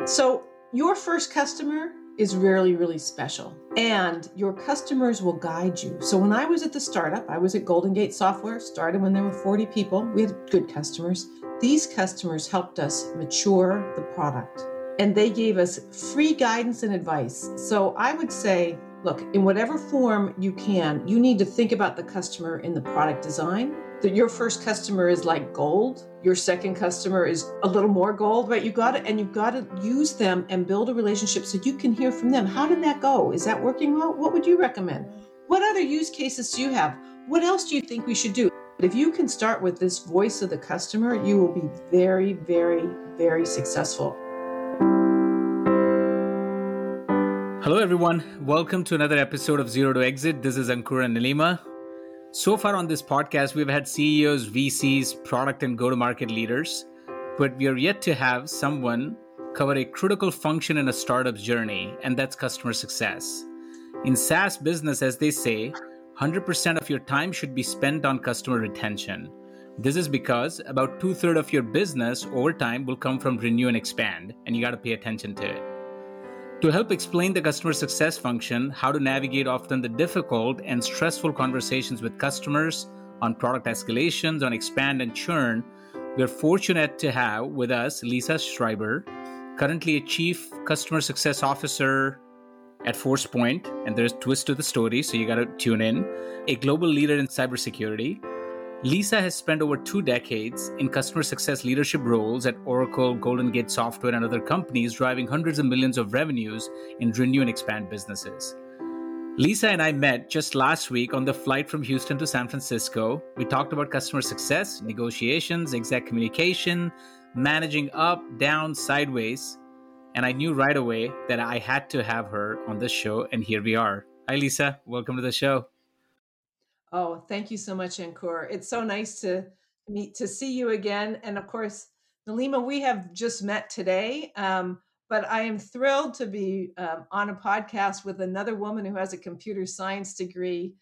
So your first customer is really, really special, and your customers will guide you. So when I was at the startup, I was at Golden Gate Software, started when there were 40 people. We had good customers. These customers helped us mature the product, and they gave us free guidance and advice. So I would say, look, in whatever form you can, you need to think about the customer in the product design. That your first customer is like gold. Your second customer is a little more gold, right? You've got to use them and build a relationship so you can hear from them. How did that go? Is that working well? What would you recommend? What other use cases do you have? What else do you think we should do? If you can start with this voice of the customer, you will be very, very, very successful. Hello, everyone. Welcome to another episode of Zero to Exit. This is Ankur and Nilima. So far on this podcast, we've had CEOs, VCs, product and go-to-market leaders, but we are yet to have someone cover a critical function in a startup's journey, and that's customer success. In SaaS business, as they say, 100% of your time should be spent on customer retention. This is because about 2/3 of your business over time will come from renew and expand, and you got to pay attention to it. To help explain the customer success function, how to navigate often the difficult and stressful conversations with customers on product escalations, on expand and churn, we are fortunate to have with us Lisa Schreiber, currently a Chief Customer Success Officer at Forcepoint, and there's a twist to the story, so you got to tune in, a global leader in cybersecurity. Lisa has spent over 2 decades in customer success leadership roles at Oracle, Golden Gate Software, and other companies, driving hundreds of millions of revenues in renew and expand businesses. Lisa and I met just last week on the flight from Houston to San Francisco. We talked about customer success, negotiations, exec communication, managing up, down, sideways, and I knew right away that I had to have her on the show, and here we are. Hi, Lisa. Welcome to the show. Oh, thank you so much, Ankur. It's so nice to see you again. And of course, Nilima, we have just met today, but I am thrilled to be on a podcast with another woman who has a computer science degree.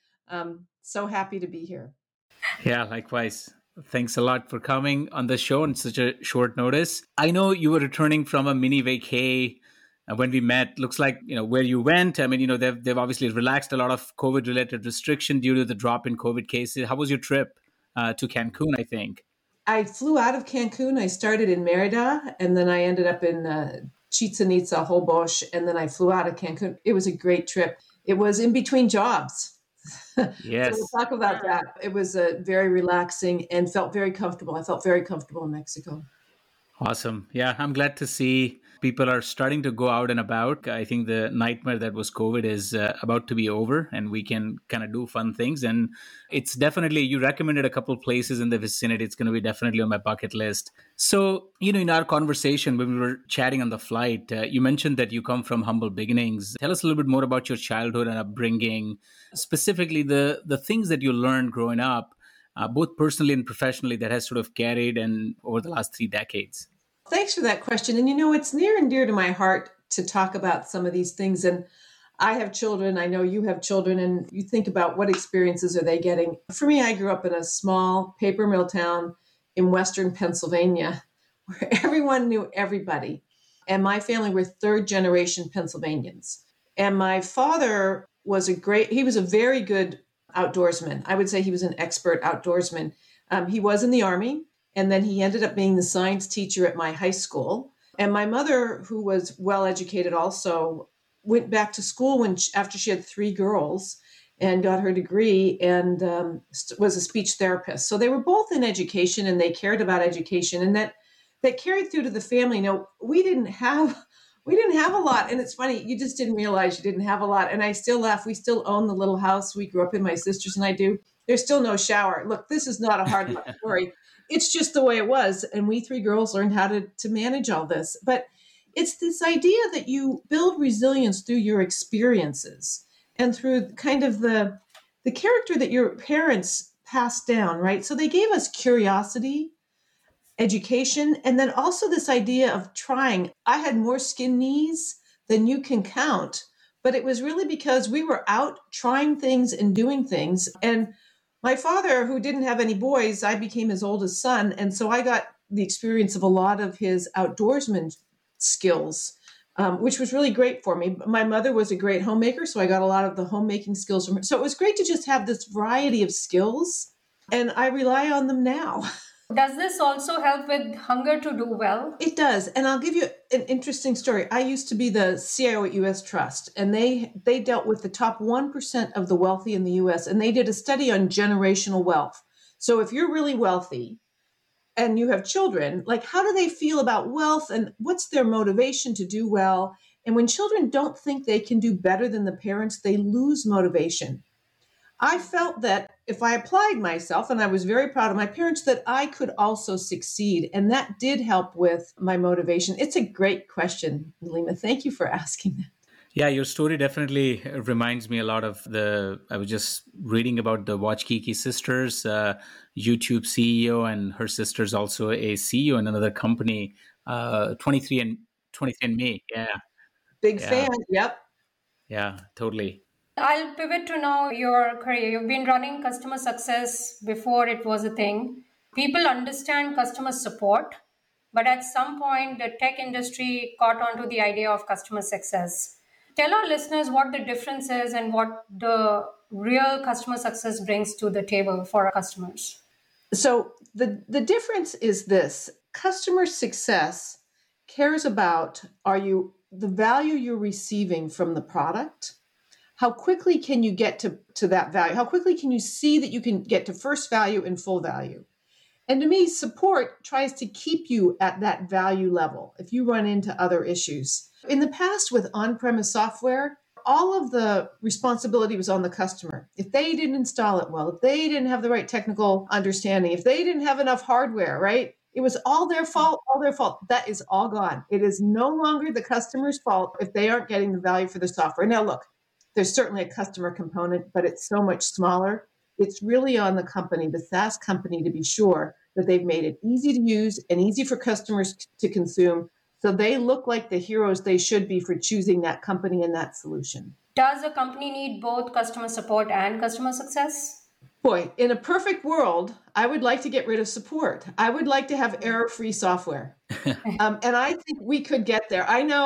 So happy to be here. Yeah, likewise. Thanks a lot for coming on the show on such a short notice. I know you were returning from a mini vacay when we met. Looks like, where you went. I mean, they've obviously relaxed a lot of COVID-related restriction due to the drop in COVID cases. How was your trip to Cancun, I think? I flew out of Cancun. I started in Merida, and then I ended up in Chichen Itza, Holbox, and then I flew out of Cancun. It was a great trip. It was in between jobs. Yes. So we'll talk about that. It was very relaxing and felt very comfortable. I felt very comfortable in Mexico. Awesome. Yeah, I'm glad to see people are starting to go out and about. I think the nightmare that was COVID is about to be over, and we can kind of do fun things. And it's definitely, you recommended a couple of places in the vicinity. It's going to be definitely on my bucket list. So, in our conversation when we were chatting on the flight, you mentioned that you come from humble beginnings. Tell us a little bit more about your childhood and upbringing, specifically the things that you learned growing up, both personally and professionally, that has sort of carried and over the last 3 decades. Thanks for that question. And it's near and dear to my heart to talk about some of these things. And I have children. I know you have children, and you think about what experiences are they getting. For me, I grew up in a small paper mill town in Western Pennsylvania where everyone knew everybody. And my family were 3rd generation Pennsylvanians. And my father was he was a very good outdoorsman. I would say he was an expert outdoorsman. He was in the Army. And then he ended up being the science teacher at my high school. And my mother, who was well educated also, went back to school after she had 3 girls and got her degree and was a speech therapist. So they were both in education and they cared about education, and that carried through to the family. We didn't have a lot. And it's funny, you just didn't realize you didn't have a lot. And I still laugh. We still own the little house we grew up in, my sisters and I do. There's still no shower. Look, this is not a hard story. It's just the way it was. And we 3 girls learned how to manage all this. But it's this idea that you build resilience through your experiences and through kind of the character that your parents passed down, right? So they gave us curiosity, education, and then also this idea of trying. I had more skin knees than you can count, but it was really because we were out trying things and doing things. And my father, who didn't have any boys, I became his oldest son. And so I got the experience of a lot of his outdoorsman skills, which was really great for me. My mother was a great homemaker, so I got a lot of the homemaking skills from her. So it was great to just have this variety of skills, and I rely on them now. Does this also help with hunger to do well? It does. And I'll give you an interesting story. I used to be the CIO at US Trust, and they dealt with the top 1% of the wealthy in the US, and they did a study on generational wealth. So if you're really wealthy and you have children, like how do they feel about wealth and what's their motivation to do well? And when children don't think they can do better than the parents, they lose motivation. I felt that if I applied myself, and I was very proud of my parents, that I could also succeed. And that did help with my motivation. It's a great question, Nalima. Thank you for asking that. Yeah, your story definitely reminds me a lot of I was just reading about the Wachkiki sisters, YouTube CEO, and her sister's also a CEO in another company, 23andMe. Yeah. Big fan. Yep. Yeah, totally. I'll pivot to now your career. You've been running customer success before it was a thing. People understand customer support, but at some point, the tech industry caught on to the idea of customer success. Tell our listeners what the difference is and what the real customer success brings to the table for our customers. So the difference is this: customer success cares about the value you're receiving from the product. How quickly can you get to that value? How quickly can you see that you can get to first value and full value? And to me, support tries to keep you at that value level if you run into other issues. In the past with on-premise software, all of the responsibility was on the customer. If they didn't install it well, if they didn't have the right technical understanding, if they didn't have enough hardware, right? It was all their fault, That is all gone. It is no longer the customer's fault if they aren't getting the value for the software. Now, look, there's certainly a customer component, but it's so much smaller. It's really on the company, the SaaS company, to be sure that they've made it easy to use and easy for customers to consume. So they look like the heroes they should be for choosing that company and that solution. Does a company need both customer support and customer success? Boy, in a perfect world, I would like to get rid of support. I would like to have error-free software. And I think we could get there. I know.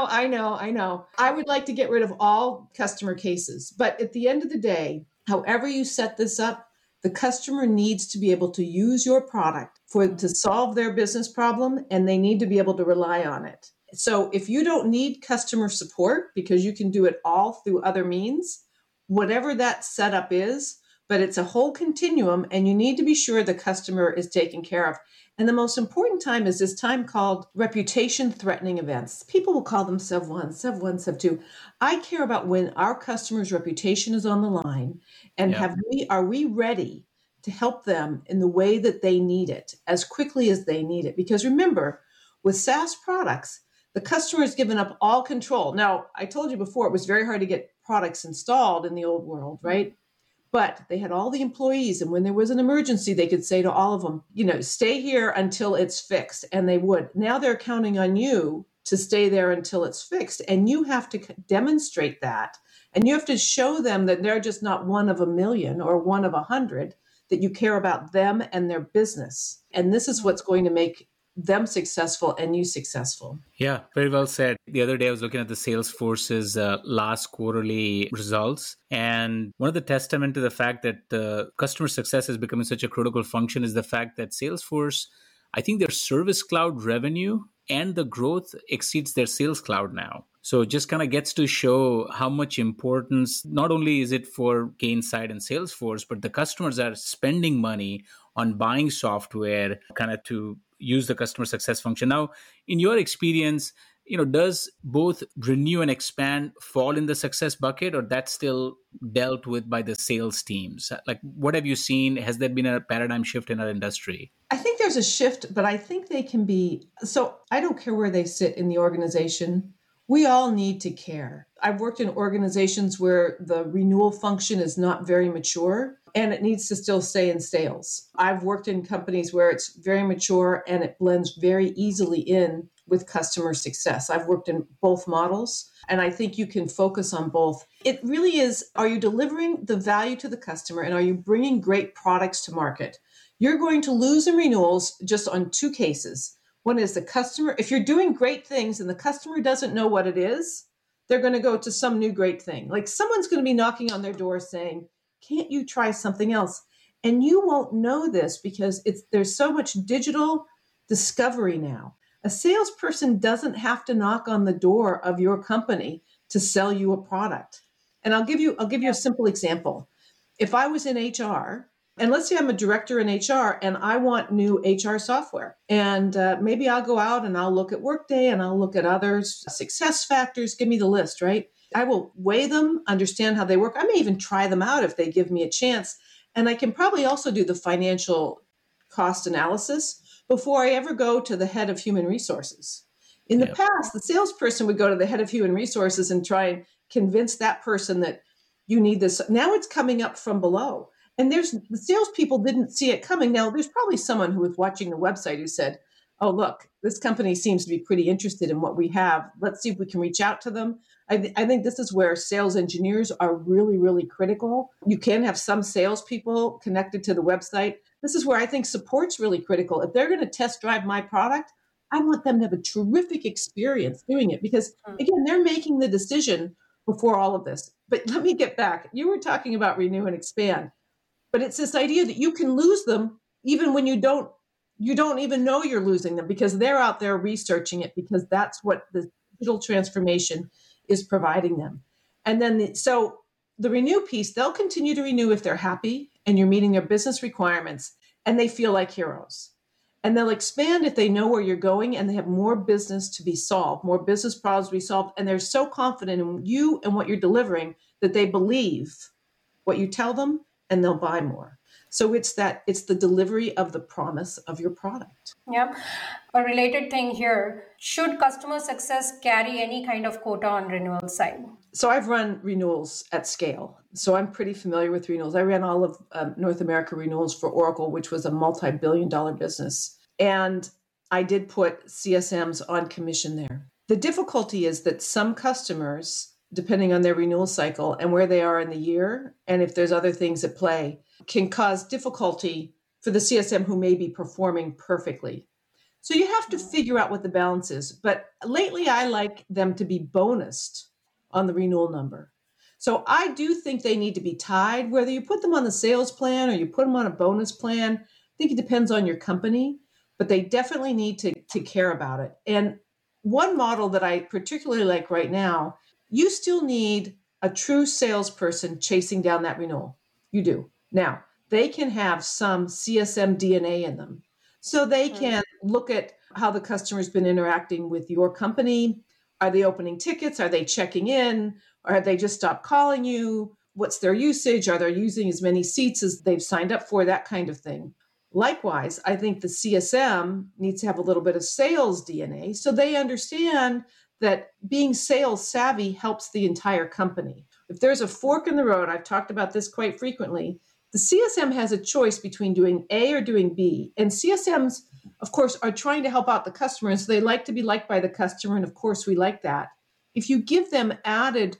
I would like to get rid of all customer cases. But at the end of the day, however you set this up, the customer needs to be able to use your product to solve their business problem, and they need to be able to rely on it. So if you don't need customer support because you can do it all through other means, whatever that setup is, but it's a whole continuum, and you need to be sure the customer is taken care of. And the most important time is this time called reputation threatening events. People will call them SEV1, SEV1, SEV2. I care about when our customer's reputation is on the line, and are we ready to help them in the way that they need it, as quickly as they need it? Because remember, with SaaS products, the customer has given up all control. Now, I told you before, it was very hard to get products installed in the old world, right? But they had all the employees, and when there was an emergency, they could say to all of them, stay here until it's fixed, and they would. Now they're counting on you to stay there until it's fixed, and you have to demonstrate that, and you have to show them that they're just not one of a million or one of 100, that you care about them and their business. And this is what's going to make them successful and you successful. Yeah, very well said. The other day I was looking at the Salesforce's last quarterly results. And one of the testament to the fact that customer success is becoming such a critical function is the fact that Salesforce, I think their Service Cloud revenue and the growth exceeds their Sales Cloud now. So it just kind of gets to show how much importance, not only is it for Gainsight and Salesforce, but the customers are spending money on buying software kind of to use the customer success function. Now, in your experience, does both renew and expand fall in the success bucket, or that's still dealt with by the sales teams? Like, what have you seen? Has there been a paradigm shift in our industry? I think there's a shift, but I think they can be. So I don't care where they sit in the organization. We all need to care. I've worked in organizations where the renewal function is not very mature and it needs to still stay in sales. I've worked in companies where it's very mature and it blends very easily in with customer success. I've worked in both models, and I think you can focus on both. It really is, are you delivering the value to the customer, and are you bringing great products to market? You're going to lose in renewals just on two cases. One is the customer. If you're doing great things and the customer doesn't know what it is, they're going to go to some new great thing. Like someone's going to be knocking on their door saying, can't you try something else? And you won't know this because there's so much digital discovery now. A salesperson doesn't have to knock on the door of your company to sell you a product. And I'll give you a simple example. If I was in HR, and let's say I'm a director in HR and I want new HR software, and maybe I'll go out and I'll look at Workday and I'll look at others, success factors, give me the list, right? I will weigh them, understand how they work. I may even try them out if they give me a chance. And I can probably also do the financial cost analysis before I ever go to the head of human resources. In the past, the salesperson would go to the head of human resources and try and convince that person that you need this. Now it's coming up from below. And the salespeople didn't see it coming. Now, there's probably someone who was watching the website who said, oh, look, this company seems to be pretty interested in what we have. Let's see if we can reach out to them. I think this is where sales engineers are really, really critical. You can have some salespeople connected to the website. This is where I think support's really critical. If they're going to test drive my product, I want them to have a terrific experience doing it because, again, they're making the decision before all of this. But let me get back. You were talking about renew and expand. But it's this idea that you can lose them even when you don't even know you're losing them because they're out there researching it because that's what the digital transformation is providing them. And then so the renew piece, they'll continue to renew if they're happy and you're meeting their business requirements and they feel like heroes. And they'll expand if they know where you're going and they have more business to be solved, more business problems to be solved. And they're so confident in you and what you're delivering that they believe what you tell them and they'll buy more. So it's the delivery of the promise of your product. Yeah. A related thing here, should customer success carry any kind of quota on renewal side? So I've run renewals at scale. So I'm pretty familiar with renewals. I ran all of North America renewals for Oracle, which was a multi-billion-dollar business. And I did put CSMs on commission there. The difficulty is that some customers, depending on their renewal cycle and where they are in the year, and if there's other things at play, can cause difficulty for the CSM who may be performing perfectly. So you have to figure out what the balance is. But lately, I like them to be bonused on the renewal number. So I do think they need to be tied, whether you put them on the sales plan or you put them on a bonus plan. I think it depends on your company, but they definitely need to care about it. And one model that I particularly like right now, you still need a true salesperson chasing down that renewal. You do. Now, they can have some CSM DNA in them. So they can look at how the customer's been interacting with your company. Are they opening tickets? Are they checking in? Or have they just stopped calling you? What's their usage? Are they using as many seats as they've signed up for? That kind of thing. Likewise, I think the CSM needs to have a little bit of sales DNA so they understand that being sales savvy helps the entire company. If there's a fork in the road, I've talked about this quite frequently, the CSM has a choice between doing A or doing B. And CSMs, of course, are trying to help out the customer. And so they like to be liked by the customer. And of course, we like that. If you give them added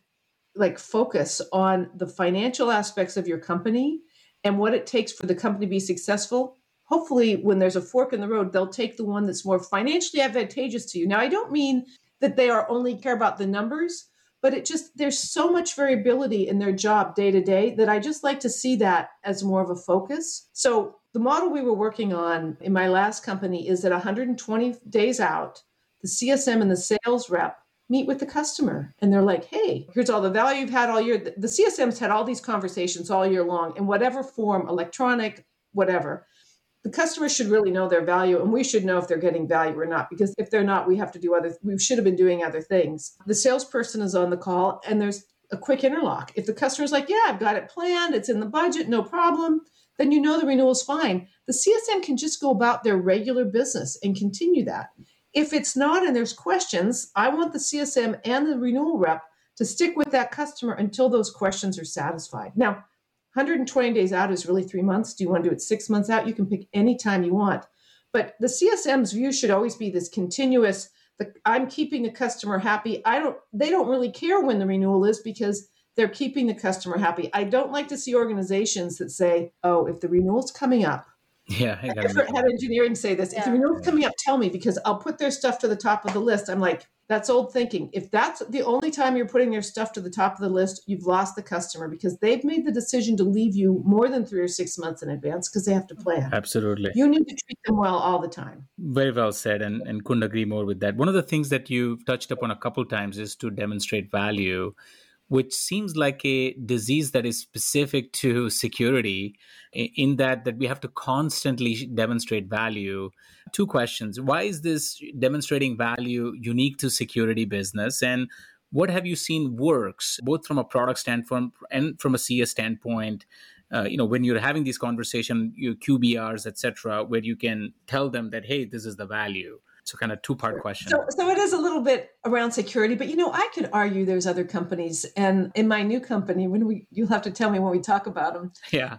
focus on the financial aspects of your company and what it takes for the company to be successful, hopefully when there's a fork in the road, they'll take the one that's more financially advantageous to you. Now, I don't mean that they are only care about the numbers, but there's so much variability in their job day to day that I just like to see that as more of a focus. So the model we were working on in my last company is that 120 days out, the CSM and the sales rep meet with the customer and they're like, hey, here's all the value you've had all year. The CSM's had all these conversations all year long in whatever form, electronic, whatever. The customer should really know their value and we should know if they're getting value or not, because if they're not, we should have been doing other things. The salesperson is on the call and there's a quick interlock. If the customer's like, yeah, I've got it planned, it's in the budget, no problem, then you know the renewal's fine. The CSM can just go about their regular business and continue that. If it's not and there's questions, I want the CSM and the renewal rep to stick with that customer until those questions are satisfied. Now, 120 days out is really 3 months. Do you want to do it 6 months out? You can pick any time you want. But the CSM's view should always be this continuous, I'm keeping the customer happy. They don't really care when the renewal is because they're keeping the customer happy. I don't like to see organizations that say, oh, if the renewal's coming up Yeah, I gotta I've make had engineering say this. If you know what's coming up, tell me, because I'll put their stuff to the top of the list. I'm like, that's old thinking. If that's the only time you're putting their stuff to the top of the list, you've lost the customer, because they've made the decision to leave you more than 3 or 6 months in advance because they have to plan. Absolutely. You need to treat them well all the time. Very well said, and couldn't agree more with that. One of the things that you've touched upon a couple times is to demonstrate value, which seems like a disease that is specific to security, in that we have to constantly demonstrate value. Two questions. Why is this demonstrating value unique to security business? And what have you seen works, both from a product standpoint and from a CS standpoint, when you're having these conversations, your QBRs, et cetera, where you can tell them that, hey, this is the value. So kind of two-part question. So it is a little bit around security, but I could argue there's other companies, and in my new company, you'll have to tell me when we talk about them. Yeah.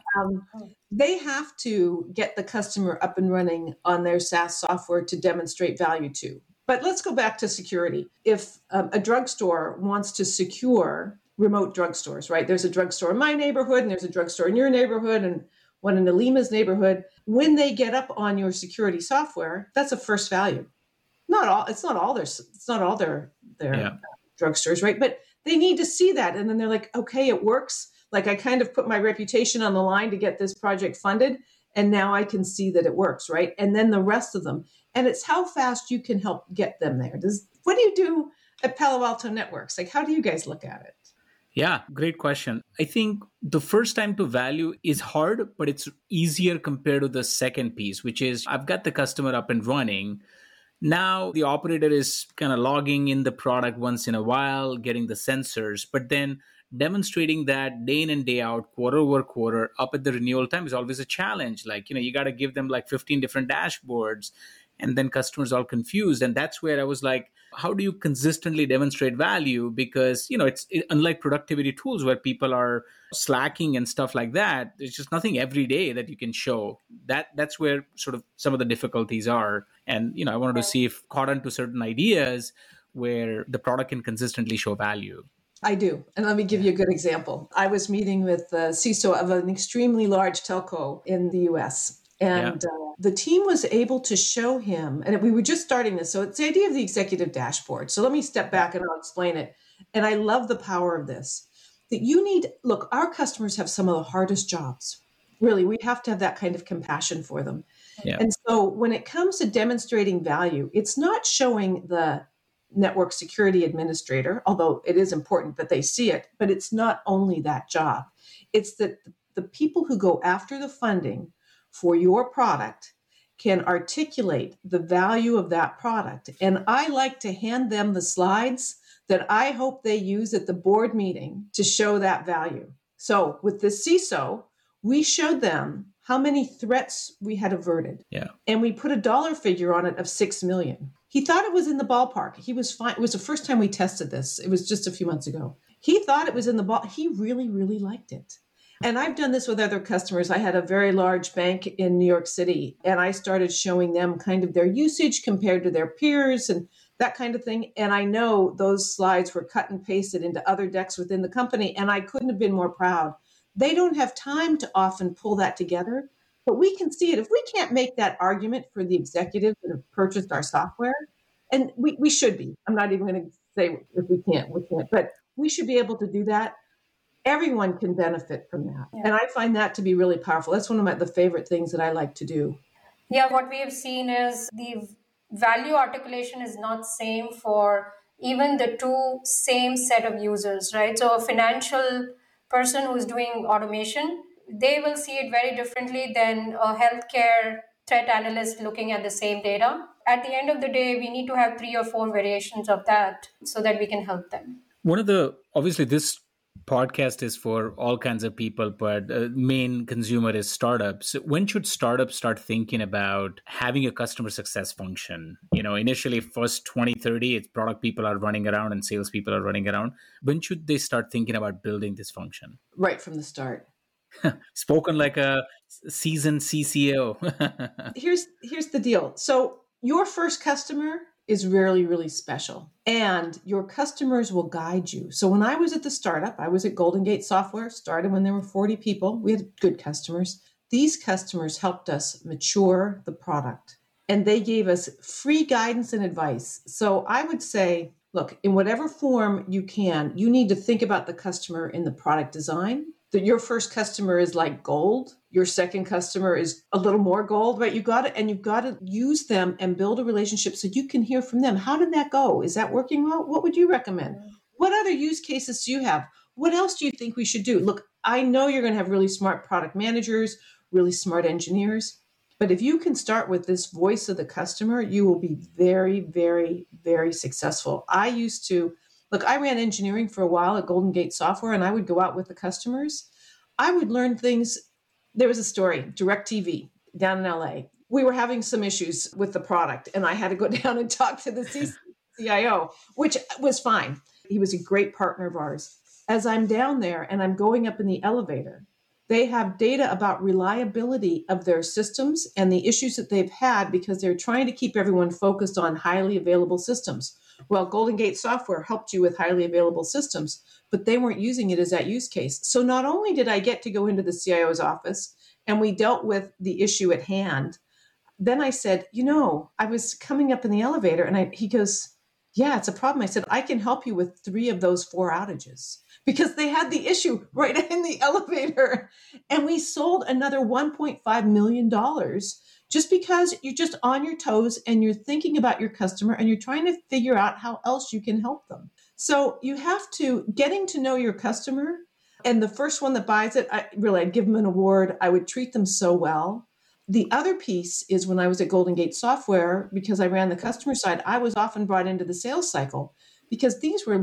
They have to get the customer up and running on their SaaS software to demonstrate value to. But let's go back to security. If a drugstore wants to secure remote drugstores, right? There's a drugstore in my neighborhood, and there's a drugstore in your neighborhood, and one in Alima's neighborhood. When they get up on your security software, that's a first value. It's not all their drugstores, right? But they need to see that. And then they're like, okay, it works. Like, I kind of put my reputation on the line to get this project funded. And now I can see that it works, right? And then the rest of them. And it's how fast you can help get them there. What do you do at Palo Alto Networks? Like, how do you guys look at it? Yeah, great question. I think the first time to value is hard, but it's easier compared to the second piece, which is I've got the customer up and running. Now the operator is kind of logging in the product once in a while, getting the sensors, but then demonstrating that day in and day out, quarter over quarter, up at the renewal time is always a challenge. Like, you got to give them like 15 different dashboards, and then customers are all confused. And that's where I was like, how do you consistently demonstrate value? Because, it's unlike productivity tools where people are slacking and stuff like that. There's just nothing every day that you can show. That's where sort of some of the difficulties are. And, I wanted to see if caught onto certain ideas where the product can consistently show value. I do. And let me give you a good example. I was meeting with the CISO of an extremely large telco in the US. And the team was able to show him, and we were just starting this. So it's the idea of the executive dashboard. So let me step back and I'll explain it. And I love the power of this. Look, our customers have some of the hardest jobs. Really, we have to have that kind of compassion for them. Yeah. And so when it comes to demonstrating value, it's not showing the network security administrator, although it is important that they see it, but it's not only that job. It's that the people who go after the funding for your product can articulate the value of that product. And I like to hand them the slides that I hope they use at the board meeting to show that value. So with the CISO, we showed them how many threats we had averted. Yeah. And we put a dollar figure on it of 6 million. He thought it was in the ballpark. He was fine. It was the first time we tested this. It was just a few months ago. He thought it was in the ball. He really, really liked it. And I've done this with other customers. I had a very large bank in New York City, and I started showing them kind of their usage compared to their peers and that kind of thing. And I know those slides were cut and pasted into other decks within the company, and I couldn't have been more proud. They don't have time to often pull that together, but we can see it. If we can't make that argument for the executives that have purchased our software, and we should be, I'm not even going to say if we can't, but we should be able to do that. Everyone can benefit from that. Yeah. And I find that to be really powerful. That's one of the favorite things that I like to do. Yeah, what we have seen is the value articulation is not same for even the two same set of users, right? So a financial person who's doing automation, they will see it very differently than a healthcare threat analyst looking at the same data. At the end of the day, we need to have 3 or 4 variations of that so that we can help them. Obviously this podcast is for all kinds of people, but main consumer is startups. When should startups start thinking about having a customer success function? Initially first 20, 30, it's product people are running around and sales people are running around. When should they start thinking about building this function? Right from the start. Spoken like a seasoned CCO. Here's the deal. So your first customer is really, really special. And your customers will guide you. So when I was at the startup, I was at Golden Gate Software, started when there were 40 people. We had good customers. these customers helped us mature the product and they gave us free guidance and advice. So I would say, look, in whatever form you can, you need to think about the customer in the product design. That your first customer is like gold. Your second customer is a little more gold, right? You've got to use them and build a relationship so you can hear from them. How did that go? Is that working well? What would you recommend? What other use cases do you have? What else do you think we should do? Look, I know you're going to have really smart product managers, really smart engineers, but if you can start with this voice of the customer, you will be very, very, very successful. I ran engineering for a while at Golden Gate Software, and I would go out with the customers. I would learn things. There was a story, DirecTV down in LA. We were having some issues with the product, and I had to go down and talk to the CIO, which was fine. He was a great partner of ours. As I'm down there and I'm going up in the elevator, they have data about reliability of their systems and the issues that they've had because they're trying to keep everyone focused on highly available systems. Well, Golden Gate Software helped you with highly available systems, but they weren't using it as that use case. So not only did I get to go into the CIO's office and we dealt with the issue at hand, then I said, I was coming up in the elevator and he goes, yeah, it's a problem. I said, I can help you with 3 of those 4 outages because they had the issue right in the elevator. And we sold another $1.5 million just because you're just on your toes and you're thinking about your customer and you're trying to figure out how else you can help them. So you have to getting to know your customer. And the first one that buys it, I'd give them an award. I would treat them so well. The other piece is when I was at Golden Gate Software, because I ran the customer side, I was often brought into the sales cycle because these were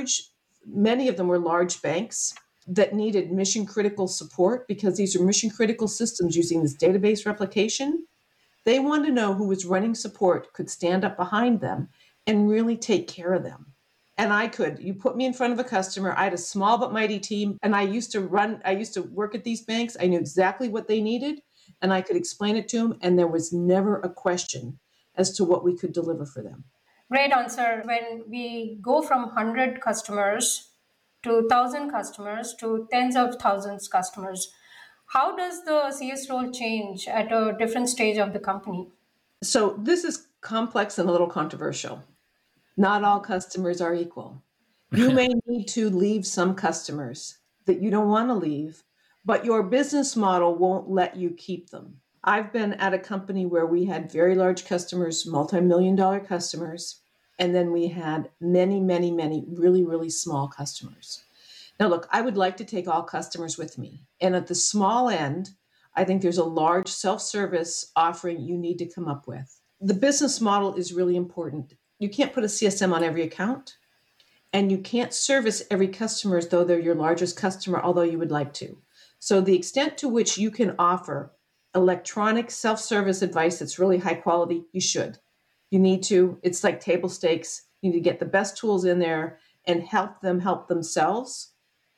many of them were large banks that needed mission critical support because these are mission critical systems using this database replication. They wanted to know who was running support could stand up behind them and really take care of them. And you put me in front of a customer. I had a small but mighty team and I used to work at these banks. I knew exactly what they needed. And I could explain it to them, and there was never a question as to what we could deliver for them. Great answer. When we go from 100 customers to 1,000 customers to tens of thousands customers, how does the CS role change at a different stage of the company? So this is complex and a little controversial. Not all customers are equal. You may need to leave some customers that you don't want to leave, but your business model won't let you keep them. I've been at a company where we had very large customers, multi-million-dollar customers, and then we had many, many, many really, really small customers. Now, look, I would like to take all customers with me. And at the small end, I think there's a large self-service offering you need to come up with. The business model is really important. You can't put a CSM on every account, and you can't service every customer as though they're your largest customer, although you would like to. So the extent to which you can offer electronic self-service advice that's really high quality, you should. You need to. It's like table stakes. You need to get the best tools in there and help them help themselves.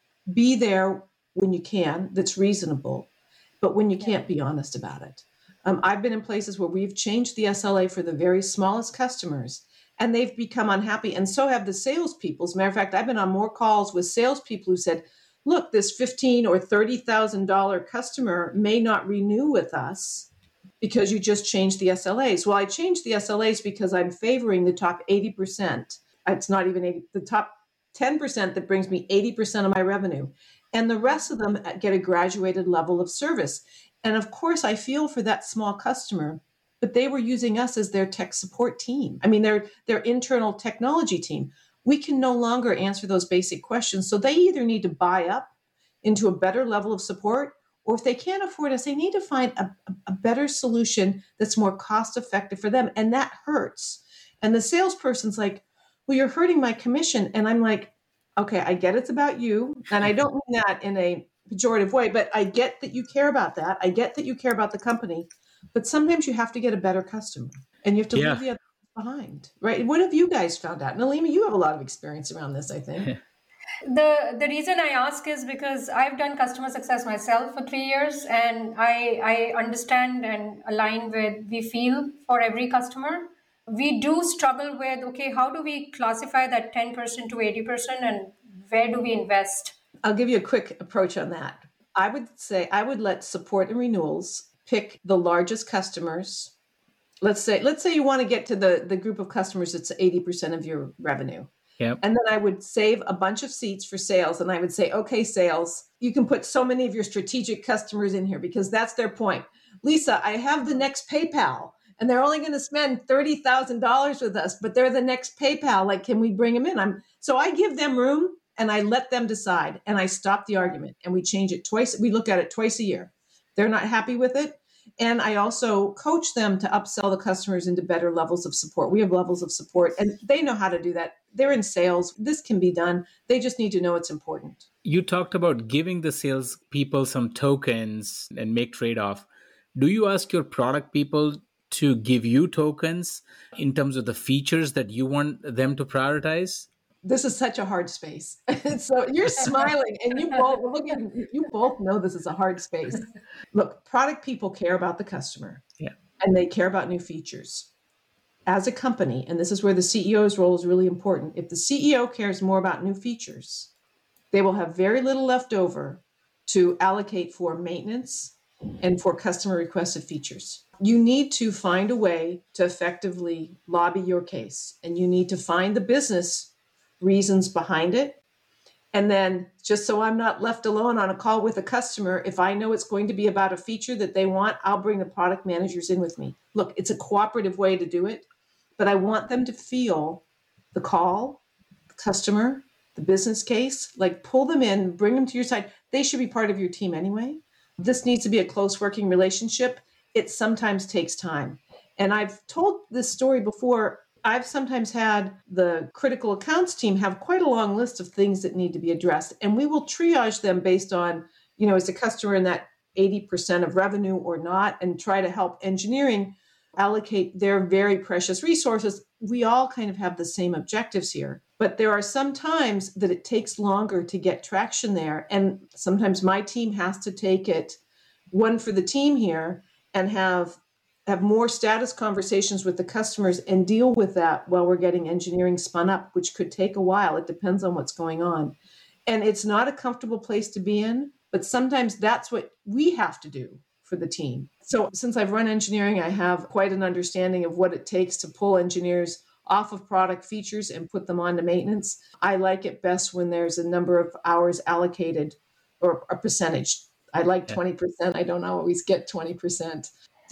Be there when you can, that's reasonable, but when you can't, be honest about it. I've been in places where we've changed the SLA for the very smallest customers, and they've become unhappy, and so have the salespeople. As a matter of fact, I've been on more calls with salespeople who said, look, this $15,000 or $30,000 customer may not renew with us because you just changed the SLAs. Well, I changed the SLAs because I'm favoring the top 80%. It's not even 80, the top 10% that brings me 80% of my revenue. And the rest of them get a graduated level of service. And of course, I feel for that small customer, but they were using us as their tech support team. I mean, their internal technology team. We can no longer answer those basic questions. So they either need to buy up into a better level of support, or if they can't afford us, they need to find a better solution that's more cost effective for them. And that hurts. And the salesperson's like, well, you're hurting my commission. And I'm like, okay, I get it's about you. And I don't mean that in a pejorative way, but I get that you care about that. I get that you care about the company, but sometimes you have to get a better customer and you have to leave the other behind, right? What have you guys found out? Nalima, you have a lot of experience around this, I think. The reason I ask is because I've done customer success myself for 3 years, and I understand and align with we feel for every customer. We do struggle with, okay, how do we classify that 10% to 80% and where do we invest? I'll give you a quick approach on that. I would say I would let support and renewals pick the largest customers. Let's say you want to get to the group of customers that's 80% of your revenue. Yep. And then I would save a bunch of seats for sales. And I would say, okay, sales, you can put so many of your strategic customers in here because that's their point. Lisa, I have the next PayPal and they're only going to spend $30,000 with us, but they're the next PayPal. Like, can we bring them in? So I give them room and I let them decide and I stop the argument and we change it twice. We look at it twice a year. They're not happy with it. And I also coach them to upsell the customers into better levels of support. We have levels of support and they know how to do that. They're in sales. This can be done. They just need to know it's important. You talked about giving the sales people some tokens and make trade-off. Do you ask your product people to give you tokens in terms of the features that you want them to prioritize? This is such a hard space. So you're smiling and you both know this is a hard space. Look, product people care about the customer. Yeah. And they care about new features. As a company, and this is where the CEO's role is really important, if the CEO cares more about new features, they will have very little left over to allocate for maintenance and for customer requested features. You need to find a way to effectively lobby your case, and you need to find the business reasons behind it. And then just so I'm not left alone on a call with a customer, if I know it's going to be about a feature that they want, I'll bring the product managers in with me. Look, it's a cooperative way to do it, but I want them to feel the call, the customer, the business case, like pull them in, bring them to your side. They should be part of your team anyway. This needs to be a close working relationship. It sometimes takes time. And I've told this story before. I've sometimes had the critical accounts team have quite a long list of things that need to be addressed. And we will triage them based on, is the customer in that 80% of revenue or not, and try to help engineering allocate their very precious resources. We all kind of have the same objectives here. But there are some times that it takes longer to get traction there. And sometimes my team has to take it one for the team here and have more status conversations with the customers and deal with that while we're getting engineering spun up, which could take a while. It depends on what's going on. And it's not a comfortable place to be in, but sometimes that's what we have to do for the team. So since I've run engineering, I have quite an understanding of what it takes to pull engineers off of product features and put them onto maintenance. I like it best when there's a number of hours allocated or a percentage. I like 20%. I don't always get 20%.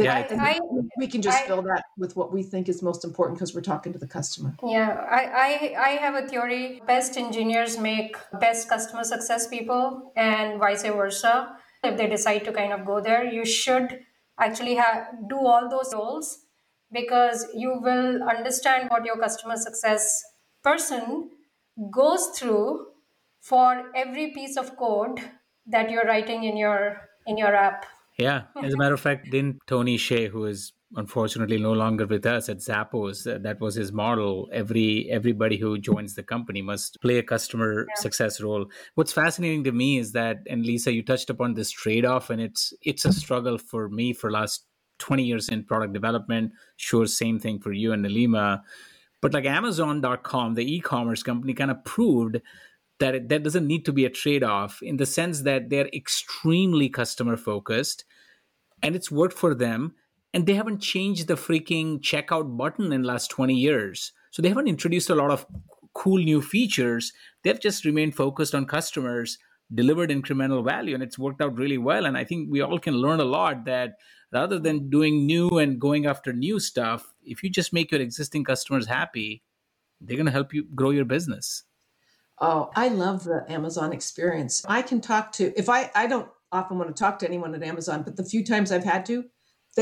We can just fill that with what we think is most important because we're talking to the customer. Yeah, I have a theory. Best engineers make best customer success people and vice versa. If they decide to kind of go there, you should actually do all those roles because you will understand what your customer success person goes through for every piece of code that you're writing in your app. Yeah. As a matter of fact, didn't Tony Hsieh, who is unfortunately no longer with us at Zappos, that was his model. Everybody who joins the company must play a customer success role. What's fascinating to me is that, and Lisa, you touched upon this trade-off, and it's a struggle for me for last 20 years in product development. Sure, same thing for you and Nilima. But like Amazon.com, the e-commerce company, kind of proved that that doesn't need to be a trade-off in the sense that they're extremely customer focused and it's worked for them. And they haven't changed the freaking checkout button in the last 20 years. So they haven't introduced a lot of cool new features. They've just remained focused on customers, delivered incremental value, and it's worked out really well. And I think we all can learn a lot that rather than doing new and going after new stuff, if you just make your existing customers happy, they're going to help you grow your business. Oh, I love the Amazon experience. I can talk to, I don't often want to talk to anyone at Amazon, but the few times I've had to,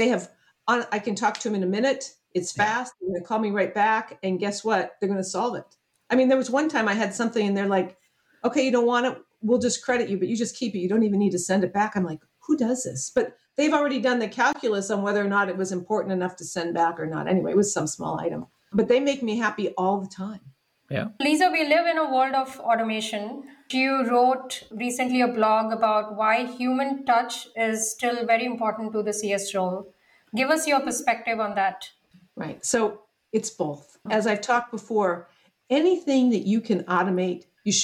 I can talk to them in a minute. It's fast. They're going to call me right back. And guess what? They're going to solve it. I mean, there was one time I had something and they're like, okay, you don't want it. We'll just credit you, but you just keep it. You don't even need to send it back. I'm like, who does this? But they've already done the calculus on whether or not it was important enough to send back or not. Anyway, it was some small item, but they make me happy all the time. Yeah. Lisa, we live in a world of automation. You wrote recently a blog about why human touch is still very important to the CS role. Give us your perspective on that. Right. So it's both. As I've talked before, anything that you can automate, you should.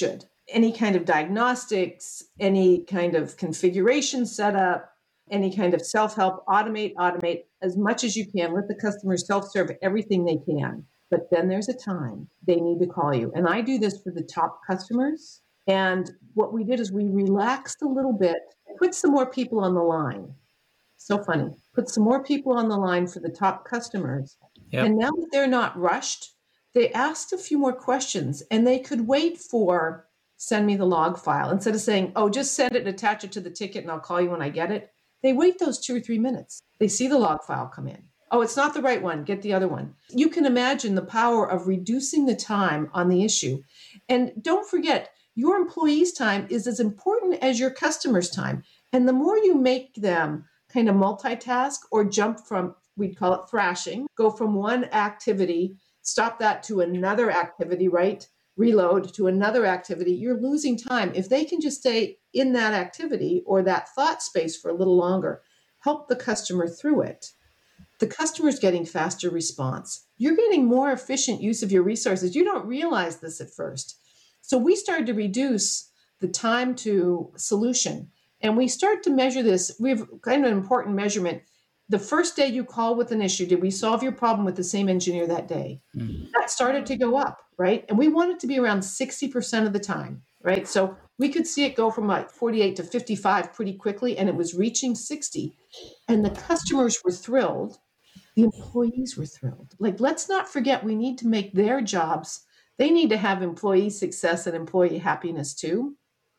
any kind of diagnostics, any kind of configuration setup, any kind of self-help, automate as much as you can. Let the customer self-serve everything they can. But then there's a time they need to call you. And I do this for the top customers. And what we did is we relaxed a little bit, put some more people on the line. So funny. Put some more people on the line for the top customers. Yep. And now that they're not rushed, they asked a few more questions and they could wait for send me the log file. Instead of saying, oh, just send it and attach it to the ticket and I'll call you when I get it. They wait those 2 or 3 minutes. They see the log file come in. Oh, it's not the right one. Get the other one. You can imagine the power of reducing the time on the issue. And don't forget, your employees' time is as important as your customers' time. And the more you make them kind of multitask or jump from, we'd call it thrashing, go from one activity, stop that to another activity, right? Reload to another activity, you're losing time. If they can just stay in that activity or that thought space for a little longer, help the customer through it. The customer's getting faster response. You're getting more efficient use of your resources. You don't realize this at first. So we started to reduce the time to solution. And we start to measure this. We have kind of an important measurement. The first day you call with an issue, did we solve your problem with the same engineer that day? Mm-hmm. That started to go up, right? And we want it to be around 60% of the time, right? So we could see it go from like 48 to 55 pretty quickly, and it was reaching 60. And the customers were thrilled. The employees were thrilled. Like, let's not forget, we need to make their jobs, they need to have employee success and employee happiness too.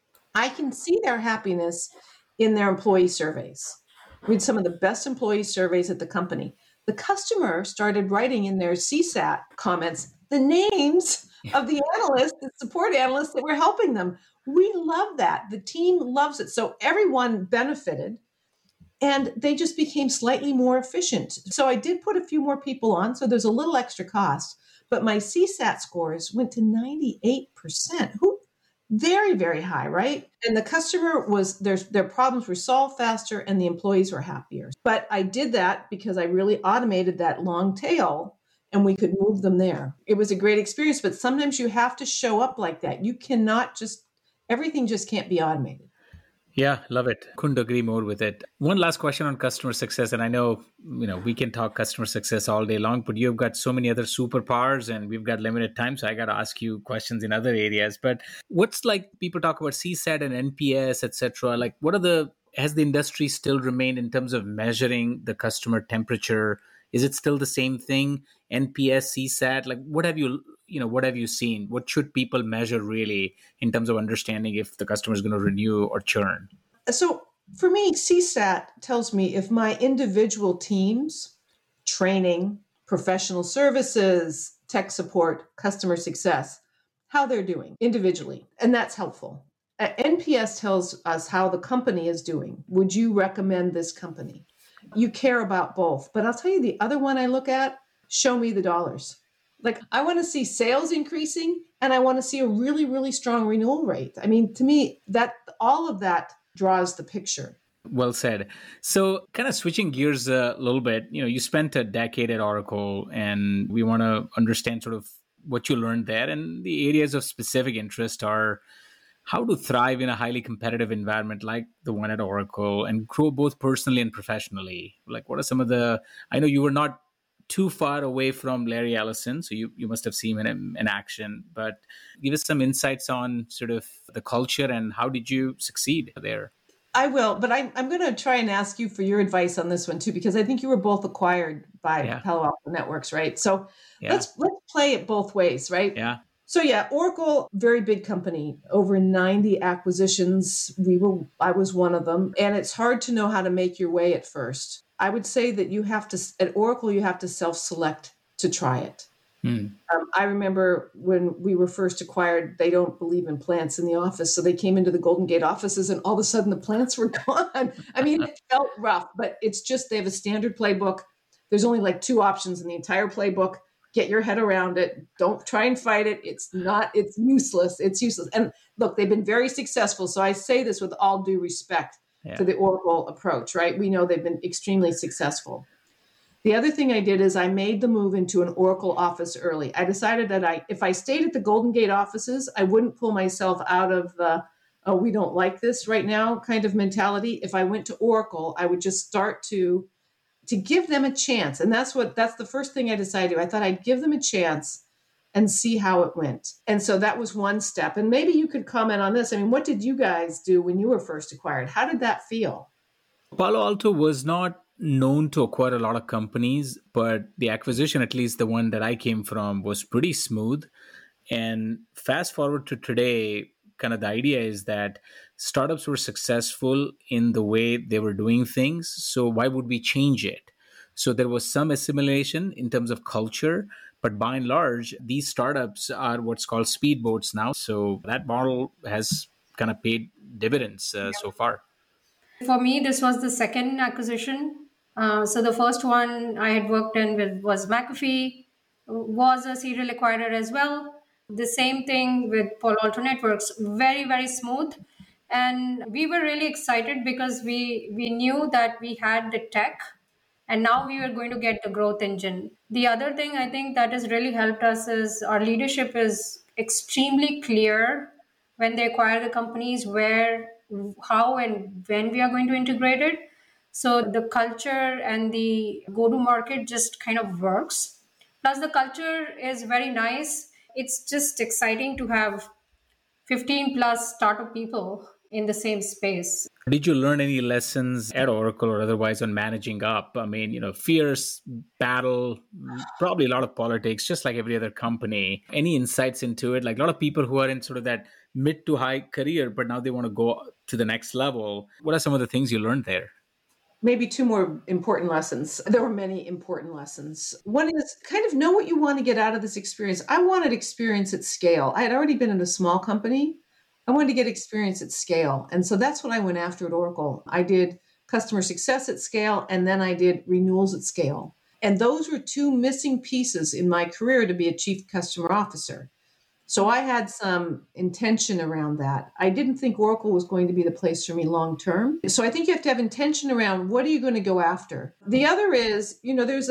I can see their happiness in their employee surveys. We had some of the best employee surveys at the company. The customer started writing in their CSAT comments the names of the analysts, the support analysts that were helping them. We love that. The team loves it. So everyone benefited and they just became slightly more efficient. So I did put a few more people on. So there's a little extra cost, but my CSAT scores went to 98%. Very, very high, right? And the customer was, their problems were solved faster and the employees were happier. But I did that because I really automated that long tail and we could move them there. It was a great experience, but sometimes you have to show up like that. You cannot everything just can't be automated. Yeah, love it. Couldn't agree more with it. One last question on customer success. And I know, we can talk customer success all day long, but you've got so many other superpowers and we've got limited time. So I got to ask you questions in other areas. But what's like people talk about CSAT and NPS, et cetera. Like has the industry still remained in terms of measuring the customer temperature? Is it still the same thing? NPS, CSAT, like what have you seen? What should people measure really in terms of understanding if the customer is going to renew or churn? So for me, CSAT tells me if my individual teams, training, professional services, tech support, customer success, how they're doing individually. And that's helpful. NPS tells us how the company is doing. Would you recommend this company? You care about both. But I'll tell you the other one I look at, show me the dollars. Like I want to see sales increasing and I want to see a really, really strong renewal rate. I mean, to me, that all of that draws the picture. Well said. So kind of switching gears a little bit, you spent a decade at Oracle and we want to understand sort of what you learned there. And the areas of specific interest are how to thrive in a highly competitive environment like the one at Oracle and grow both personally and professionally. Like what are some of I know you were not too far away from Larry Ellison, so you must have seen him in action, but give us some insights on sort of the culture and how did you succeed there? I will, but I'm going to try and ask you for your advice on this one too, because I think you were both acquired by Palo Alto Networks, right? So let's play it both ways, right? Yeah. So Oracle, very big company, over 90 acquisitions. I was one of them. And it's hard to know how to make your way at first. I would say that at Oracle, you have to self-select to try it. I remember when we were first acquired, they don't believe in plants in the office. So they came into the Golden Gate offices and all of a sudden the plants were gone. I mean, it felt rough, but it's just, they have a standard playbook. There's only like 2 options in the entire playbook. Get your head around it. Don't try and fight it. It's useless. It's useless. And look, they've been very successful. So I say this with all due respect to the Oracle approach, right? We know they've been extremely successful. The other thing I did is I made the move into an Oracle office early. I decided that if I stayed at the Golden Gate offices, I wouldn't pull myself out of the, oh, we don't like this right now kind of mentality. If I went to Oracle, I would just start to give them a chance. And that's the first thing I decided to do. I thought I'd give them a chance and see how it went. And so that was one step. And maybe you could comment on this. I mean, what did you guys do when you were first acquired? How did that feel? Palo Alto was not known to acquire a lot of companies, but the acquisition, at least the one that I came from, was pretty smooth. And fast forward to today, kind of the idea is that startups were successful in the way they were doing things. So why would we change it? So there was some assimilation in terms of culture, but by and large, these startups are what's called speedboats now. So that model has kind of paid dividends so far. For me, this was the second acquisition. So the first one I had worked in with was McAfee, was a serial acquirer as well. The same thing with Palo Alto Networks, very, very smooth. And we were really excited because we knew that we had the tech and now we were going to get the growth engine. The other thing I think that has really helped us is our leadership is extremely clear when they acquire the companies where, how, and when we are going to integrate it. So the culture and the go-to-market just kind of works. Plus, the culture is very nice. It's just exciting to have 15 plus startup people in the same space. Did you learn any lessons at Oracle or otherwise on managing up? I mean, fierce battle, probably a lot of politics, just like every other company. Any insights into it? Like a lot of people who are in sort of that mid to high career, but now they want to go to the next level. What are some of the things you learned there? Maybe two more important lessons. There were many important lessons. One is kind of know what you want to get out of this experience. I wanted experience at scale. I had already been in a small company. I wanted to get experience at scale. And so that's what I went after at Oracle. I did customer success at scale, and then I did renewals at scale. And those were two missing pieces in my career to be a chief customer officer. So I had some intention around that. I didn't think Oracle was going to be the place for me long term. So I think you have to have intention around what are you going to go after. The other is, there's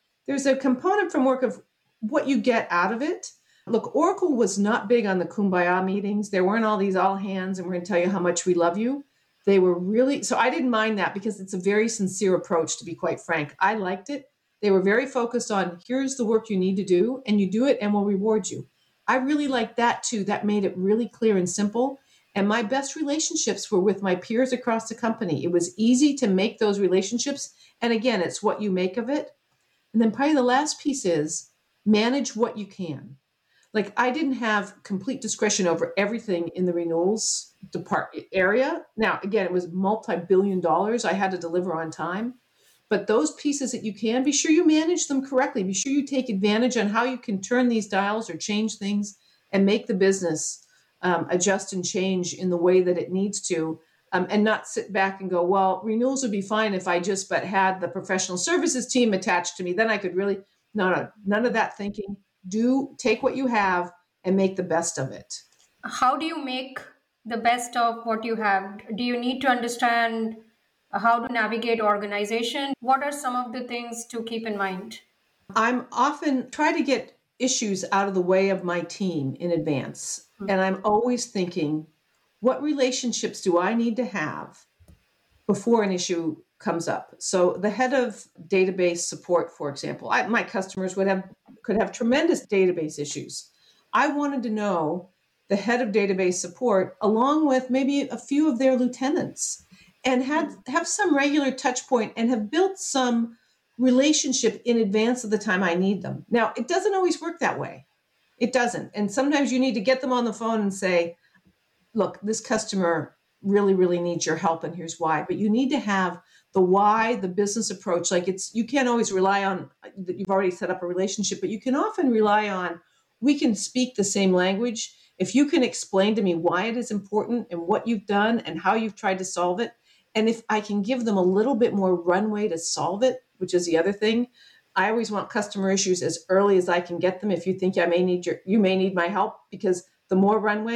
a component from work of what you get out of it. Look, Oracle was not big on the kumbaya meetings. There weren't all these all hands and we're going to tell you how much we love you. They were really, so I didn't mind that because it's a very sincere approach, to be quite frank. I liked it. They were very focused on here's the work you need to do and you do it and we'll reward you. I really liked that too. That made it really clear and simple. And my best relationships were with my peers across the company. It was easy to make those relationships. And again, it's what you make of it. And then probably the last piece is manage what you can. Like I didn't have complete discretion over everything in the renewals department area. Now, again, it was multi-billion dollars. I had to deliver on time. But those pieces that you can, be sure you manage them correctly. Be sure you take advantage on how you can turn these dials or change things and make the business adjust and change in the way that it needs to, and not sit back and go, well, renewals would be fine if I just but had the professional services team attached to me. Then I could really, no, none of that thinking. Take what you have and make the best of it. How do you make the best of what you have? Do you need to understand how to navigate organization? What are some of the things to keep in mind? I'm often try to get issues out of the way of my team in advance. Mm-hmm. And I'm always thinking, what relationships do I need to have before an issue comes up? So the head of database support, for example, my customers could have tremendous database issues. I wanted to know the head of database support along with maybe a few of their lieutenants and have some regular touch point and have built some relationship in advance of the time I need them. Now, it doesn't always work that way. It doesn't. And sometimes you need to get them on the phone and say, look, this customer really, really needs your help and here's why. But you need to have the why, the business approach. Like you can't always rely on that you've already set up a relationship, but you can often rely on, we can speak the same language. If you can explain to me why it is important and what you've done and how you've tried to solve it, and if I can give them a little bit more runway to solve it, which is the other thing, I always want customer issues as early as I can get them. If you think you may need my help, because the more runway,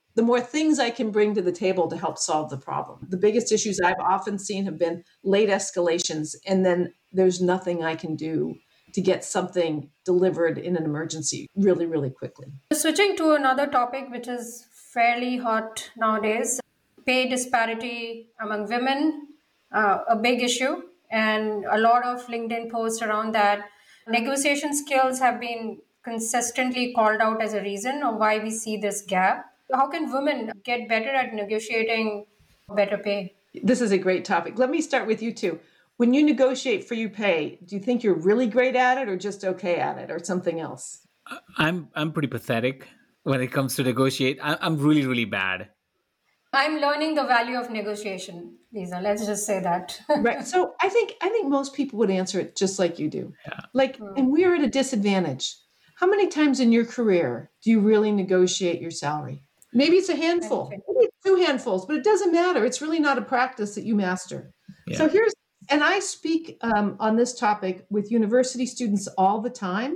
the more things I can bring to the table to help solve the problem. The biggest issues I've often seen have been late escalations, and then there's nothing I can do to get something delivered in an emergency really, really quickly. Switching to another topic, which is fairly hot nowadays, pay disparity among women, a big issue, and a lot of LinkedIn posts around that. Negotiation skills have been consistently called out as a reason of why we see this gap. How can women get better at negotiating better pay? This is a great topic. Let me start with you two. When you negotiate for your pay, do you think you're really great at it or just okay at it or something else? I'm pretty pathetic when it comes to negotiate. I'm really, really bad. I'm learning the value of negotiation, Lisa. Let's just say that. Right. So I think most people would answer it just like you do. Yeah. And we're at a disadvantage. How many times in your career do you really negotiate your salary? Maybe it's a handful, maybe it's 2 handfuls, but it doesn't matter. It's really not a practice that you master. Yeah. So and I speak on this topic with university students all the time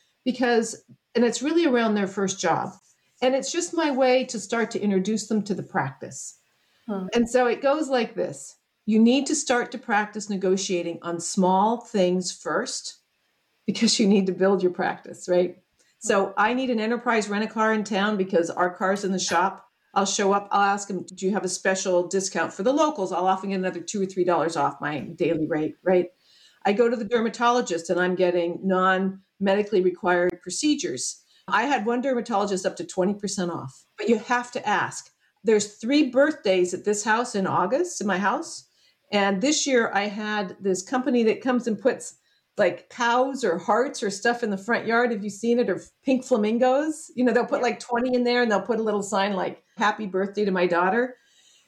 and it's really around their first job. And it's just my way to start to introduce them to the practice. And so it goes like this. You need to start to practice negotiating on small things first because you need to build your practice, right? So I need an enterprise rent-a-car in town because our car's in the shop. I'll show up. I'll ask them, do you have a special discount for the locals? I'll often get another $2 or $3 off my daily rate, right? I go to the dermatologist and I'm getting non-medically required procedures. I had one dermatologist up to 20% off, but you have to ask. There's 3 birthdays at this house in August, in my house. And this year I had this company that comes and puts like cows or hearts or stuff in the front yard. Have you seen it? Or pink flamingos? They'll put like 20 in there and they'll put a little sign like happy birthday to my daughter.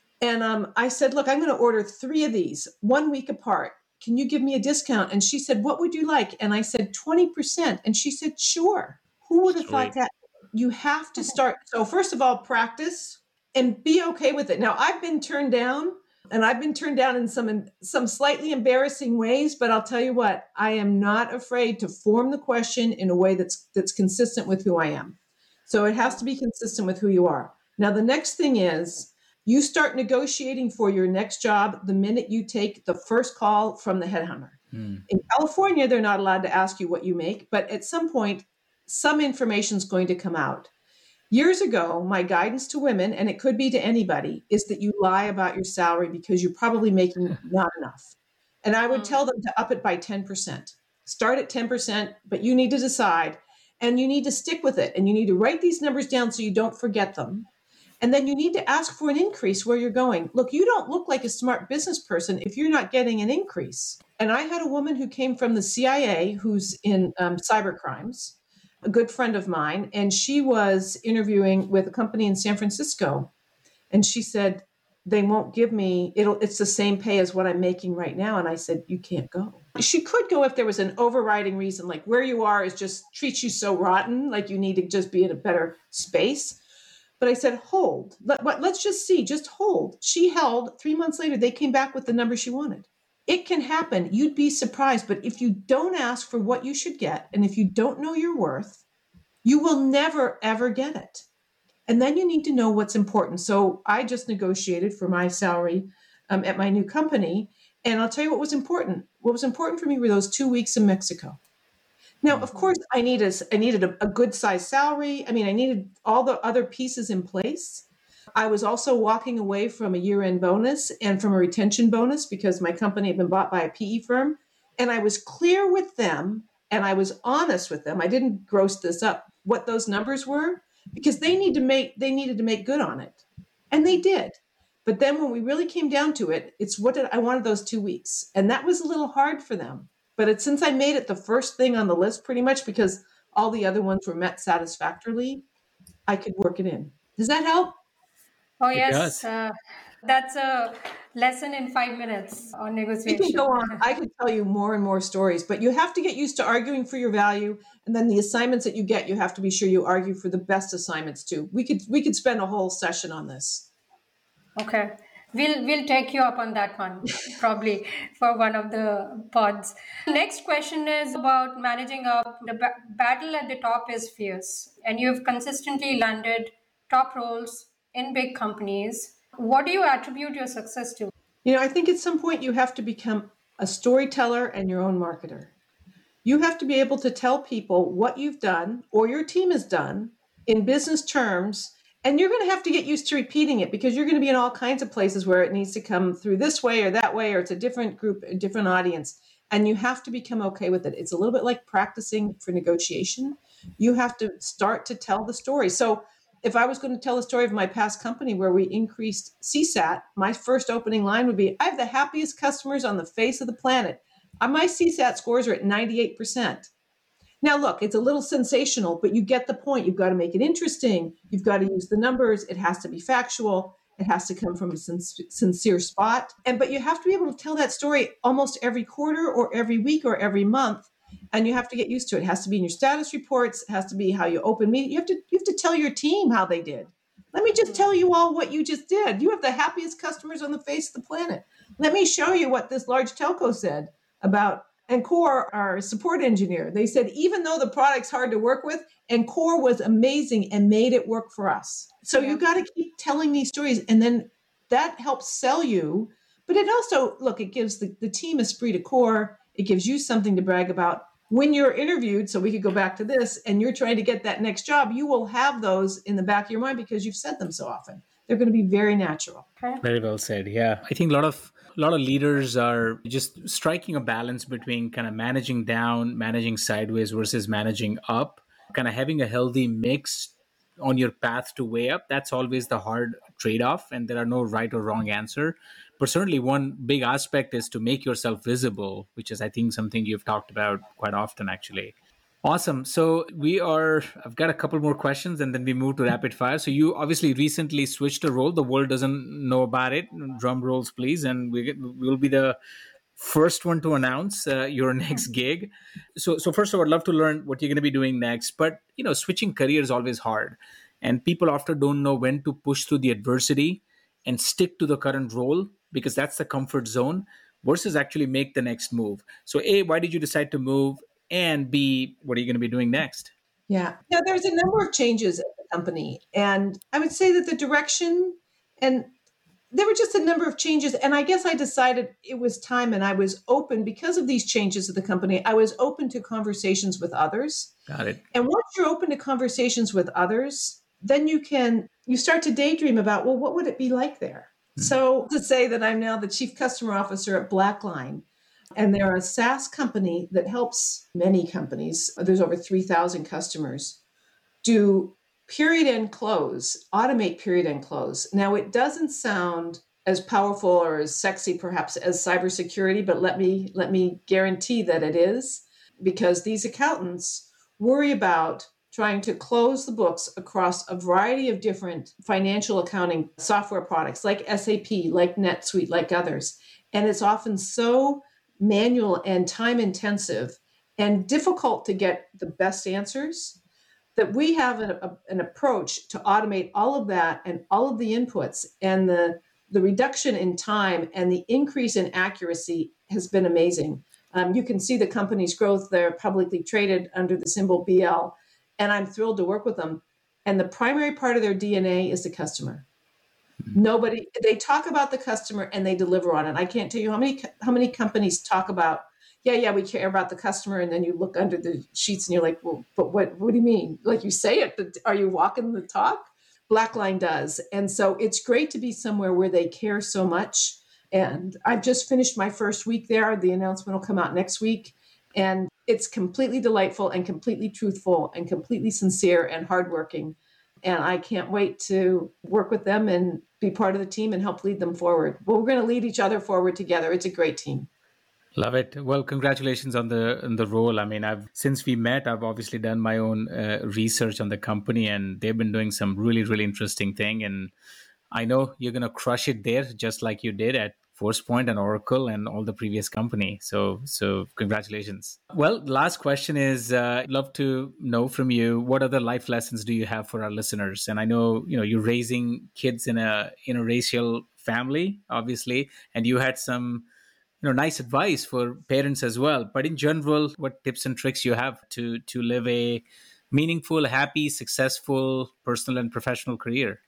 And I said, look, I'm going to order 3 of these 1 week apart. Can you give me a discount? And she said, what would you like? And I said, 20%. And she said, sure. Who would have thought that? You have to start. So first of all, practice and be okay with it. Now, I've been turned down. And I've been turned down in some slightly embarrassing ways, but I'll tell you what, I am not afraid to form the question in a way that's consistent with who I am. So it has to be consistent with who you are. Now, the next thing is you start negotiating for your next job the minute you take the first call from the headhunter. In California, they're not allowed to ask you what you make, but at some point, some information is going to come out. Years ago, my guidance to women, and it could be to anybody, is that you lie about your salary because you're probably making not enough. And I would tell them to up it by 10%. Start at 10%, but you need to decide and you need to stick with it. And you need to write these numbers down so you don't forget them. And then you need to ask for an increase where you're going. Look, you don't look like a smart business person if you're not getting an increase. And I had a woman who came from the CIA who's in cyber crimes, a good friend of mine, and she was interviewing with a company in San Francisco. And she said, they won't give me, it's the same pay as what I'm making right now. And I said, you can't go. She could go if there was an overriding reason, like where you are is just treats you so rotten, like you need to just be in a better space. But I said, hold, let's just see, just hold. She held. 3 months later, they came back with the number she wanted. It can happen. You'd be surprised. But if you don't ask for what you should get, and if you don't know your worth, you will never, ever get it. And then you need to know what's important. So I just negotiated for my salary at my new company. And I'll tell you what was important. What was important for me were those 2 weeks in Mexico. Now, of course, I needed a good size salary. I mean, I needed all the other pieces in place. I was also walking away from a year-end bonus and from a retention bonus because my company had been bought by a PE firm. And I was clear with them and I was honest with them. I didn't gross this up, what those numbers were, because they needed to make good on it. And they did. But then when we really came down to it, I wanted those 2 weeks. And that was a little hard for them. But since I made it the first thing on the list pretty much because all the other ones were met satisfactorily, I could work it in. Does that help? Oh, yes. That's a lesson in 5 minutes on negotiation. You can go on. I could tell you more and more stories, but you have to get used to arguing for your value. And then the assignments that you get, you have to be sure you argue for the best assignments too. We could spend a whole session on this. Okay. We'll take you up on that one, probably for one of the pods. Next question is about managing up. The battle at the top is fierce, and you've consistently landed top roles in big companies. What do you attribute your success to? I think at some point you have to become a storyteller and your own marketer. You have to be able to tell people what you've done or your team has done in business terms. And you're going to have to get used to repeating it because you're going to be in all kinds of places where it needs to come through this way or that way, or it's a different group, a different audience. And you have to become okay with it. It's a little bit like practicing for negotiation. You have to start to tell the story. So if I was going to tell the story of my past company where we increased CSAT, my first opening line would be, I have the happiest customers on the face of the planet. My CSAT scores are at 98%. Now, look, it's a little sensational, but you get the point. You've got to make it interesting. You've got to use the numbers. It has to be factual. It has to come from a sincere spot. But you have to be able to tell that story almost every quarter or every week or every month. And you have to get used to it. It has to be in your status reports. It has to be how you open meetings. You have to tell your team how they did. Let me just tell you all what you just did. You have the happiest customers on the face of the planet. Let me show you what this large telco said about Encore, our support engineer. They said, even though the product's hard to work with, Encore was amazing and made it work for us. So you got to keep telling these stories, and then that helps sell you. But it also, look, it gives the team esprit de corps. It gives you something to brag about. When you're interviewed, so we could go back to this, and you're trying to get that next job, you will have those in the back of your mind because you've said them so often. They're going to be very natural. Very well said. Yeah. I think a lot of leaders are just striking a balance between kind of managing down, managing sideways versus managing up, kind of having a healthy mix on your path to way up. That's always the hard trade-off, and there are no right or wrong answer. But certainly one big aspect is to make yourself visible, which is, I think, something you've talked about quite often, actually. Awesome. So I've got a couple more questions and then we move to rapid fire. So you obviously recently switched a role. The world doesn't know about it. Drum rolls, please. And we'll be the first one to announce your next gig. So first of all, I'd love to learn what you're going to be doing next. But, switching career is always hard. And people often don't know when to push through the adversity and stick to the current role because that's the comfort zone versus actually make the next move. So A, why did you decide to move? And B, what are you going to be doing next? Yeah. Now, there's a number of changes at the company. And I would say that the direction, and there were just a number of changes. And I guess I decided it was time, and I was open because of these changes at the company. I was open to conversations with others. Got it. And once you're open to conversations with others, then you start to daydream about, well, what would it be like there? Mm-hmm. So to say that I'm now the chief customer officer at Blackline, and they're a SaaS company that helps many companies, there's over 3,000 customers, do period end close, automate period end close. Now, it doesn't sound as powerful or as sexy perhaps as cybersecurity, but let me guarantee that it is, because these accountants worry about trying to close the books across a variety of different financial accounting software products like SAP, like NetSuite, like others. And it's often so manual and time intensive and difficult to get the best answers that we have an approach to automate all of that and all of the inputs, and the reduction in time and the increase in accuracy has been amazing. You can see the company's growth. They're publicly traded under the symbol BL, and I'm thrilled to work with them. And the primary part of their DNA is the customer. They talk about the customer and they deliver on it. I can't tell you how many companies talk about, we care about the customer. And then you look under the sheets and you're like, well, but what do you mean? Like, you say it, but are you walking the talk? Blackline does. And so it's great to be somewhere where they care so much. And I've just finished my first week there. The announcement will come out next week. And it's completely delightful and completely truthful and completely sincere and hardworking. And I can't wait to work with them and be part of the team and help lead them forward. Well, we're going to lead each other forward together. It's a great team. Love it. Well, congratulations on the role. I mean, since we met, I've obviously done my own research on the company, and they've been doing some really, really interesting thing. And I know you're going to crush it there, just like you did at Forcepoint and Oracle and all the previous company. So congratulations. Well, last question is, I'd love to know from you, what other life lessons do you have for our listeners? And I know, you're raising kids in a interracial family, obviously, and you had some, nice advice for parents as well. But in general, what tips and tricks you have to live a meaningful, happy, successful personal and professional career?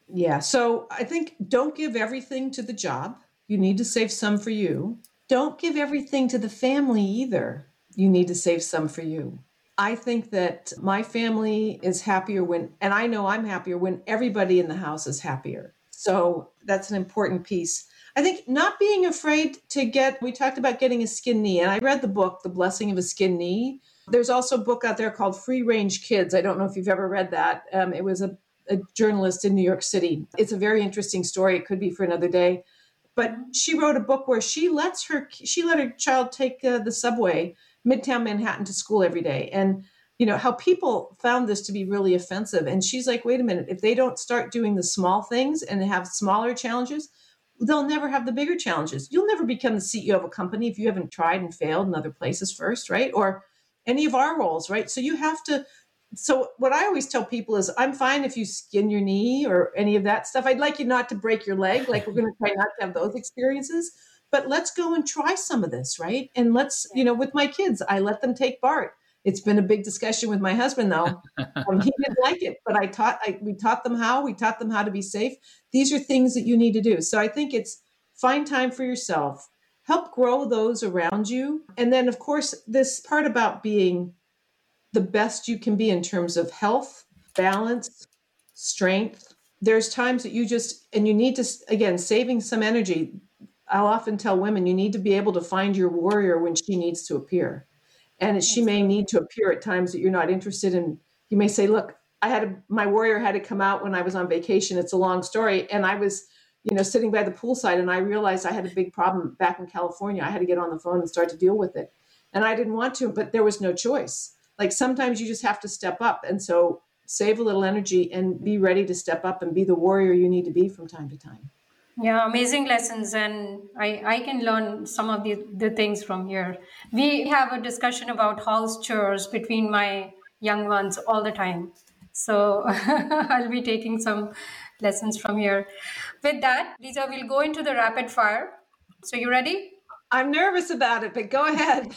Yeah. So I think don't give everything to the job. You need to save some for you. Don't give everything to the family either. You need to save some for you. I think that my family is happier and I know I'm happier when everybody in the house is happier. So that's an important piece. I think not being afraid we talked about getting a skin knee, and I read the book, The Blessing of a Skin Knee. There's also a book out there called Free Range Kids. I don't know if you've ever read that. It was a journalist in New York City. It's a very interesting story. It could be for another day. But she wrote a book where she let her child take the subway, Midtown Manhattan, to school every day. And, how people found this to be really offensive. And she's like, wait a minute, if they don't start doing the small things and have smaller challenges, they'll never have the bigger challenges. You'll never become the CEO of a company if you haven't tried and failed in other places first, right? Or any of our roles, right? So you have to. So what I always tell people is, I'm fine if you skin your knee or any of that stuff. I'd like you not to break your leg. Like, we're going to try not to have those experiences, but let's go and try some of this, right? And let's, with my kids, I let them take BART. It's been a big discussion with my husband, though. He didn't like it, but we taught them how. We taught them how to be safe. These are things that you need to do. So I think it's find time for yourself, help grow those around you. And then, of course, this part about being the best you can be in terms of health, balance, strength. There's times that you need to, again, saving some energy. I'll often tell women, you need to be able to find your warrior when she needs to appear. And she may need to appear at times that you're not interested in. You may say, look, my warrior had to come out when I was on vacation. It's a long story. And I was, sitting by the poolside, and I realized I had a big problem back in California. I had to get on the phone and start to deal with it. And I didn't want to, but there was no choice. Like, sometimes you just have to step up. And so save a little energy and be ready to step up and be the warrior you need to be from time to time. Yeah, amazing lessons. And I can learn some of the things from here. We have a discussion about house chores between my young ones all the time. So I'll be taking some lessons from here. With that, Lisa, we'll go into the rapid fire. So you ready? I'm nervous about it, but go ahead.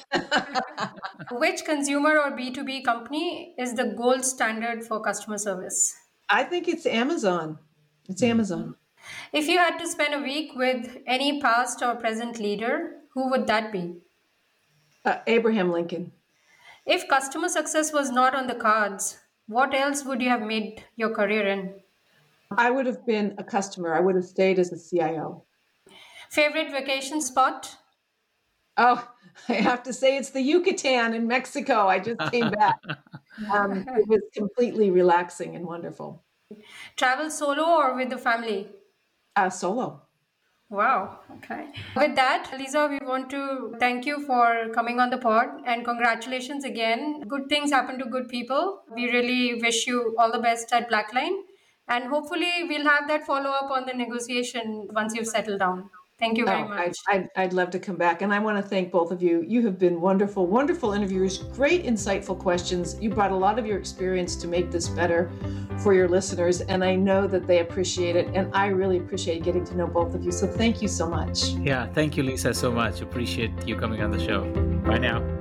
Which consumer or B2B company is the gold standard for customer service? I think it's Amazon. It's Amazon. If you had to spend a week with any past or present leader, who would that be? Abraham Lincoln. If customer success was not on the cards, what else would you have made your career in? I would have been a customer. I would have stayed as a CIO. Favorite vacation spot? Oh, I have to say it's the Yucatan in Mexico. I just came back. It was completely relaxing and wonderful. Travel solo or with the family? Solo. Wow. Okay. With that, Lisa, we want to thank you for coming on the pod and congratulations again. Good things happen to good people. We really wish you all the best at Blackline. And hopefully we'll have that follow-up on the negotiation once you've settled down. Thank you very much. I'd love to come back. And I want to thank both of you. You have been wonderful, wonderful interviewers, great, insightful questions. You brought a lot of your experience to make this better for your listeners. And I know that they appreciate it. And I really appreciate getting to know both of you. So thank you so much. Yeah, thank you, Lisa, so much. Appreciate you coming on the show. Bye now.